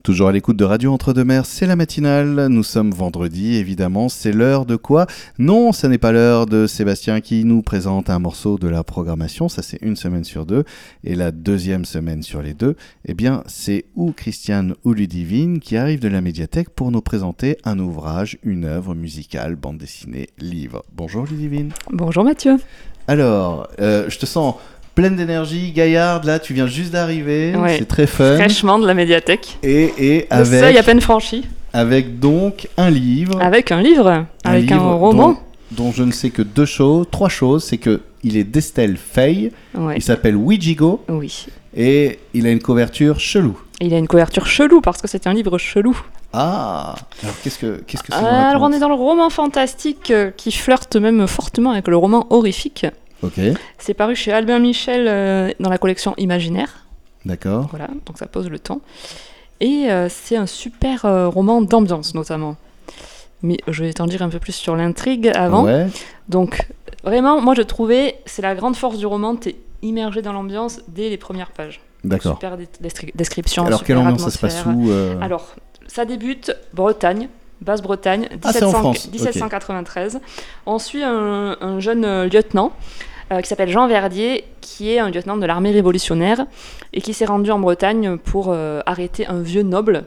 Toujours à l'écoute de Radio Entre-deux-Mers, c'est la matinale, nous sommes vendredi, évidemment, c'est l'heure de quoi ? Non, ce n'est pas l'heure de Sébastien qui nous présente un morceau de la programmation, ça c'est une semaine sur deux, et la deuxième semaine sur les deux, eh bien c'est ou Christiane ou Ludivine qui arrive de la médiathèque pour nous présenter un ouvrage, une œuvre musicale, bande dessinée, livre. Bonjour Ludivine. Bonjour Mathieu. Alors, je te sens pleine d'énergie, gaillarde, là tu viens juste d'arriver, ouais, c'est très fun. Fraîchement de la médiathèque. Et le seuil à peine franchi. Avec donc un livre. Avec un livre, avec un roman. Dont je ne sais que trois choses, c'est qu'il est d'Estelle Fay, ouais. Il s'appelle Ouijigo, oui. Et il a une couverture chelou. Il a une couverture chelou parce que c'est un livre chelou. Ah, alors qu'est-ce que ça nous alors raconte ? on est dans le roman fantastique qui flirte même fortement avec le roman horrifique. Ok. C'est paru chez Albin Michel dans la collection Imaginaire. D'accord. Voilà, donc ça pose le temps. Et c'est un super roman d'ambiance notamment. Mais je vais t'en dire un peu plus sur l'intrigue avant. Ouais. Donc vraiment, moi je trouvais, c'est la grande force du roman, t'es immergé dans l'ambiance dès les premières pages. D'accord. Super description, alors super quelle ambiance ça se passe où Alors, ça débute Bretagne, Basse-Bretagne, c'est en France. 1793. Okay. On suit un jeune lieutenant qui s'appelle Jean Verdier, qui est un lieutenant de l'armée révolutionnaire et qui s'est rendu en Bretagne pour arrêter un vieux noble,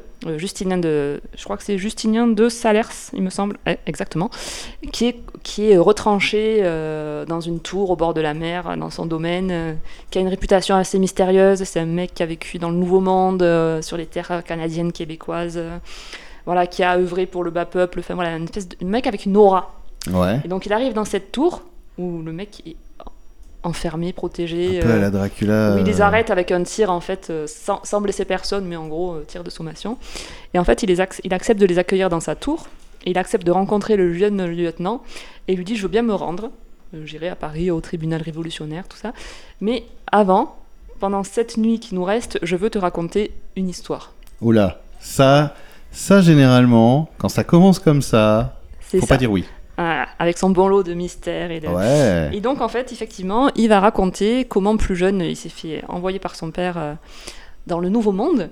je crois que c'est Justinien de Salers, il me semble, exactement, qui est retranché dans une tour au bord de la mer, dans son domaine, qui a une réputation assez mystérieuse. C'est un mec qui a vécu dans le Nouveau Monde, sur les terres canadiennes, québécoises, voilà, qui a œuvré pour le bas peuple, enfin voilà, une espèce de mec avec une aura. Ouais. Et donc il arrive dans cette tour où le mec est enfermé, protégé. Un peu à la Dracula. Où il les arrête avec un tir, en fait, sans blesser personne, mais en gros, tir de sommation. Et en fait, il accepte de les accueillir dans sa tour, et il accepte de rencontrer le jeune lieutenant, et il lui dit « Je veux bien me rendre, j'irai à Paris, au tribunal révolutionnaire, tout ça. Mais avant, pendant cette nuit qui nous reste, je veux te raconter une histoire. » Oula, ça généralement, quand ça commence comme ça, faut pas dire oui. Voilà, avec son bon lot de mystères. Ouais. Et donc, en fait, effectivement, il va raconter comment, plus jeune, il s'est fait envoyer par son père dans le Nouveau Monde.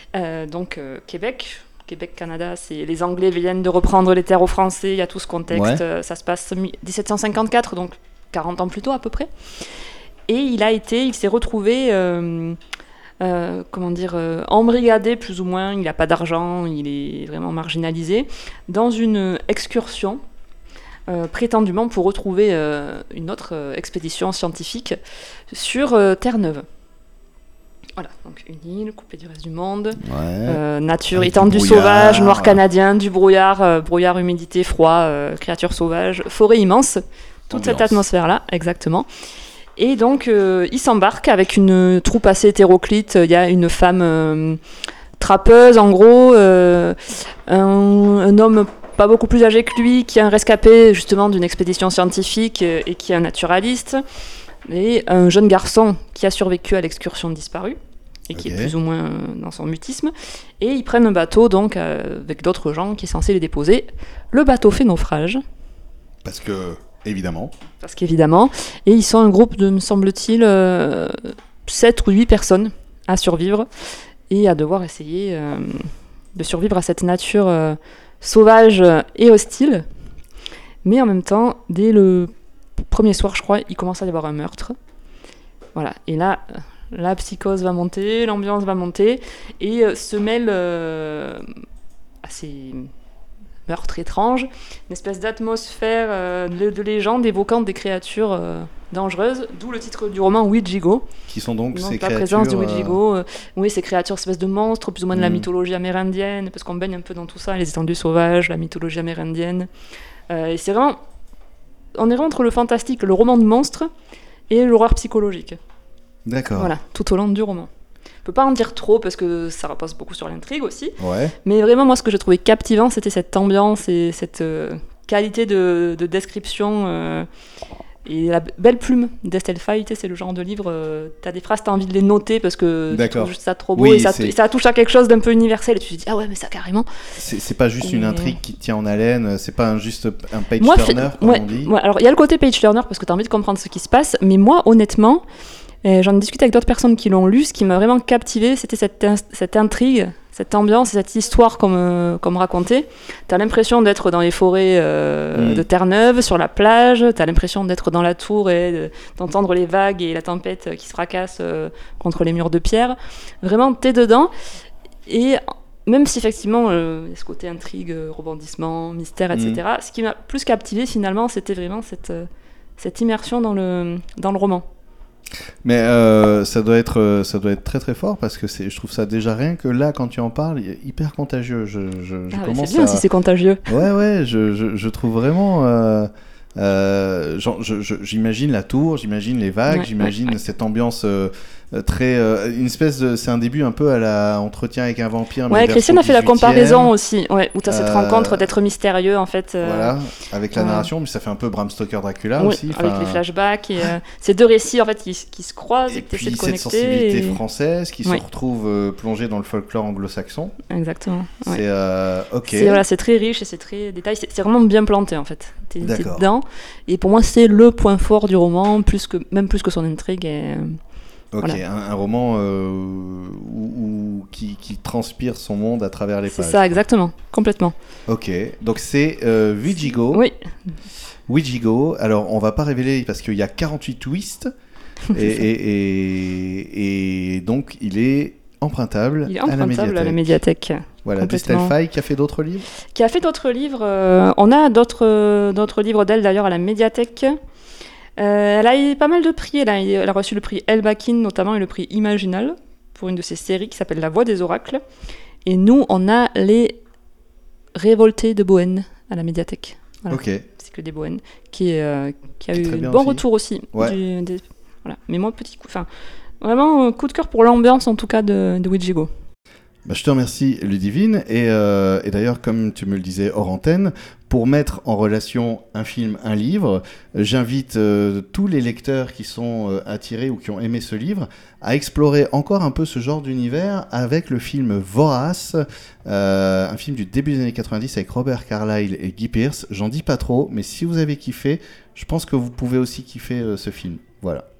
Québec, Canada, c'est les Anglais viennent de reprendre les terres aux Français, il y a tout ce contexte. Ouais. Ça se passe 1754, donc 40 ans plus tôt à peu près. Et il s'est retrouvé... embrigadé plus ou moins, il n'a pas d'argent, il est vraiment marginalisé, dans une excursion prétendument pour retrouver une autre expédition scientifique sur Terre-Neuve. Voilà, donc une île coupée du reste du monde, nature, étendue sauvage, noir canadien, du brouillard, humidité, froid, créatures sauvages, forêt immense, toute cette atmosphère-là, exactement. Et donc, il s'embarque avec une troupe assez hétéroclite. Il y a une femme trappeuse, en gros, un homme pas beaucoup plus âgé que lui, qui est un rescapé, justement, d'une expédition scientifique et qui est un naturaliste, et un jeune garçon qui a survécu à l'excursion disparue, et qui est plus ou moins dans son mutisme. Et ils prennent un bateau, donc, avec d'autres gens, qui est censé les déposer. Le bateau fait naufrage. Parce qu'évidemment, et ils sont un groupe de, me semble-t-il, 7 ou 8 personnes à survivre et à devoir essayer de survivre à cette nature sauvage et hostile. Mais en même temps, dès le premier soir, je crois, il commence à y avoir un meurtre. Voilà, et là, la psychose va monter, l'ambiance va monter, et se mêle à ces meurtre étrange, une espèce d'atmosphère de légende évoquant des créatures dangereuses, d'où le titre du roman Ouijigo. Qui sont donc ces la créatures... présence du Ouijigo. Oui, ces créatures, espèces de monstres, plus ou moins de la mythologie amérindienne, parce qu'on baigne un peu dans tout ça, les étendues sauvages, la mythologie amérindienne. Et c'est vraiment... On est vraiment entre le fantastique, le roman de monstres, et l'horreur psychologique. D'accord. Voilà, tout au long du roman. Je peux pas en dire trop parce que ça repose beaucoup sur l'intrigue aussi. Ouais. Mais vraiment, moi, ce que j'ai trouvé captivant, c'était cette ambiance et cette qualité de description et la belle plume d'Estelle Fay. C'est le genre de livre, t'as des phrases, t'as envie de les noter parce que tu trouves juste ça trop beau et ça touche à quelque chose d'un peu universel et tu te dis ah ouais mais ça carrément. C'est pas juste une intrigue qui te tient en haleine, c'est pas juste un page-turner comme on dit. Ouais, alors il y a le côté page-turner parce que t'as envie de comprendre ce qui se passe, mais moi honnêtement, j'en ai discuté avec d'autres personnes qui l'ont lu, ce qui m'a vraiment captivée, c'était cette intrigue, cette ambiance, cette histoire comme racontée. T'as l'impression d'être dans les forêts de Terre-Neuve, sur la plage. T'as l'impression d'être dans la tour et d'entendre les vagues et la tempête qui se fracasse contre les murs de pierre. Vraiment, t'es dedans. Et même si effectivement, il y a ce côté intrigue, rebondissement, mystère, etc., ce qui m'a plus captivé finalement, c'était vraiment cette immersion dans le roman. Mais ça doit être très très fort parce que je trouve ça déjà rien que là, quand tu en parles, hyper contagieux. Je commence c'est bien si c'est contagieux. Ouais, je trouve vraiment... j'imagine la tour, j'imagine les vagues, j'imagine cette ambiance très une espèce de, c'est un début un peu à la entretien avec un vampire. Ouais, Christiane a fait la comparaison aussi, où tu as cette rencontre d'être mystérieux en fait. Voilà, avec la narration, mais ça fait un peu Bram Stoker Dracula aussi. Avec les flashbacks et ces deux récits en fait qui se croisent et que tu essaies de connecter. Cette sensibilité française qui se retrouve plongée dans le folklore anglo-saxon. Exactement. C'est ok. C'est très riche et c'est très détaillé. C'est vraiment bien planté en fait. T'es dedans. Et pour moi, c'est le point fort du roman, même plus que son intrigue. Ok, voilà. un roman qui transpire son monde à travers les pages. C'est ça, exactement, complètement. Ok, donc c'est Wigigo. Oui. Wigigo, alors on va pas révéler parce qu'il y a 48 twists et donc il est empruntable, à la médiathèque. Voilà, d'Estelle Faye qui a fait d'autres livres. Qui a fait d'autres livres. On a d'autres livres d'elle d'ailleurs à la médiathèque. Elle a eu pas mal de prix. Elle a reçu le prix Elbakin notamment et le prix Imaginal pour une de ses séries qui s'appelle La Voix des Oracles. Et nous, on a les Révoltés de Bohème à la médiathèque. Voilà. Ok. C'est que des Bohème qui a eu un bon retour aussi. Ouais. Voilà. Mais moi, vraiment coup de cœur pour l'ambiance en tout cas de Wigigo. Je te remercie Ludivine et d'ailleurs comme tu me le disais hors antenne, pour mettre en relation un film, un livre, j'invite tous les lecteurs qui sont attirés ou qui ont aimé ce livre à explorer encore un peu ce genre d'univers avec le film Vorace, un film du début des années 90 avec Robert Carlyle et Guy Pearce. J'en dis pas trop, mais si vous avez kiffé, je pense que vous pouvez aussi kiffer ce film. Voilà.